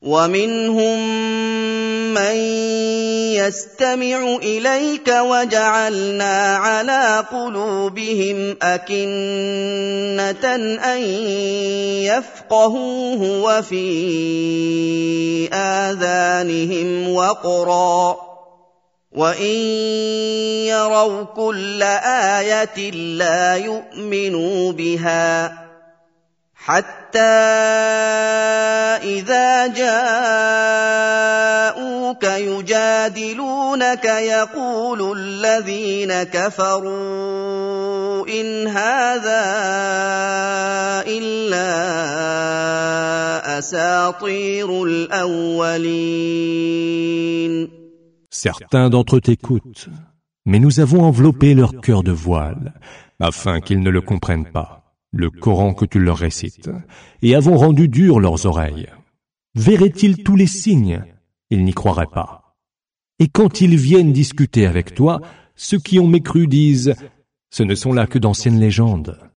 ومنهم من يستمع إليك وجعلنا على قلوبهم أكنة أن يفقهوه وفي آذانهم وقرا وإن يروا كل آية لا يؤمنوا بها حتى إذا جاءوك يجادلونك يقول الذين كفروا إن هذا إلا أساطير الأولين. Certains d'entre eux t'écoutent, mais nous avons enveloppé leur cœur de voile, afin qu'ils ne le comprennent pas, le Coran que tu leur récites, et avons rendu dures leurs oreilles. Verraient-ils tous les signes? Ils n'y croiraient pas. Et quand ils viennent discuter avec toi, ceux qui ont mécru disent « Ce ne sont là que d'anciennes légendes. »